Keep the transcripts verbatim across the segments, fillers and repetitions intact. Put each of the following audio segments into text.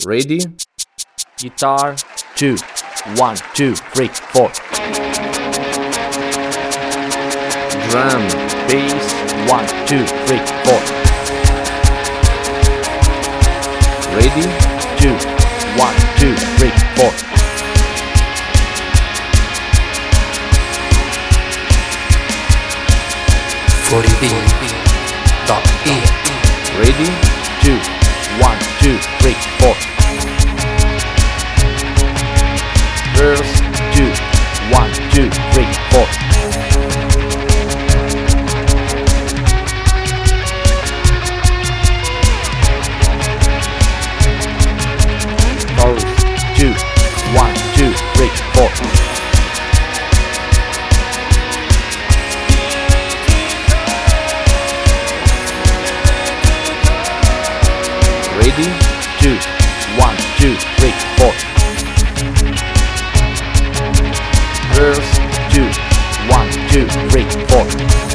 Ready? Guitar, two, one, two, three, four. Drum, bass, one, two, three, four. Ready? Two, one, two, three, four. forty B dot E. Ready? Two, one, two, three, four. Verse, two, one, two, three, four. Chorus, two, one, two, three, four. Ready? Two, one, two, three, four. Verse, two, one, two, three, four.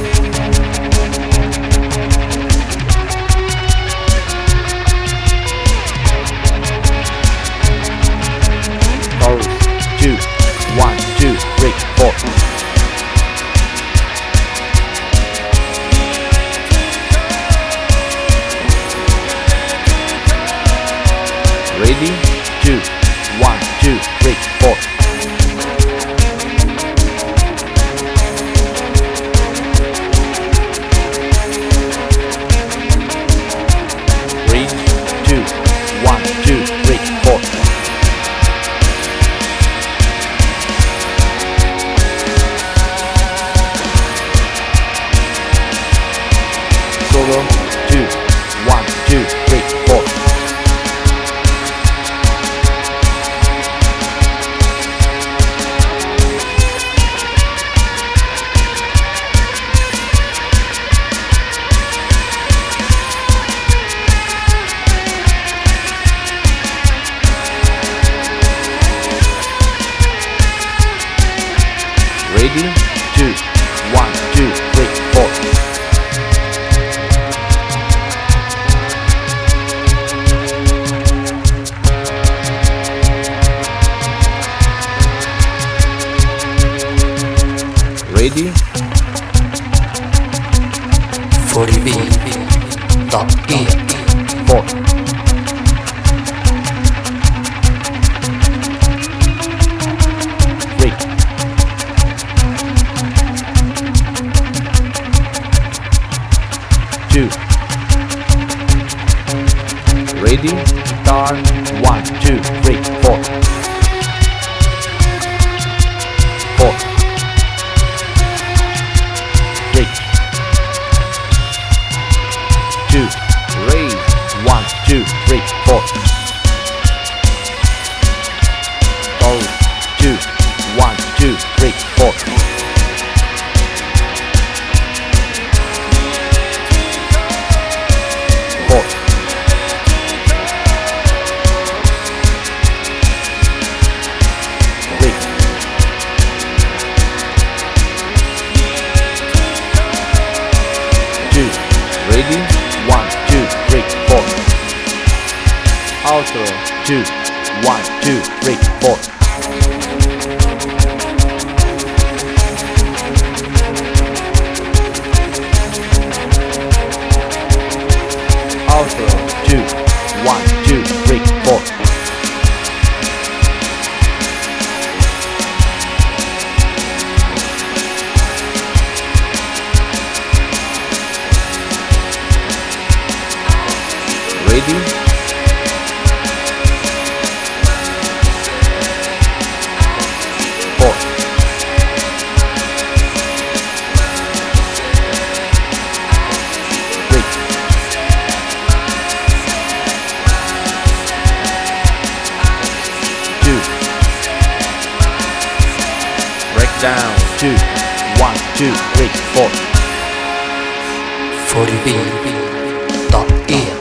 Chorus, two, one, two, three, four. Ready? Two, one, two, three, four. Ready? Two, one, two, three, four. Solo, two, one, two, three, four. Ready? Two, one, two, three, four. Ready? forty B dot E. Four. Three. Two. Ready? Guitar, one, two, three, four. Four. Three. Two. Raise, one, two, three, four. Chorus, two, one, two, three, four. Four. Three. Two. Ready? One, two, three, four. Outro, two, one, two, three, four. Outro, two, one, two, three, four. Ready? Four. Three. Two. Break down. Two. One, two, three, four. forty B dot E.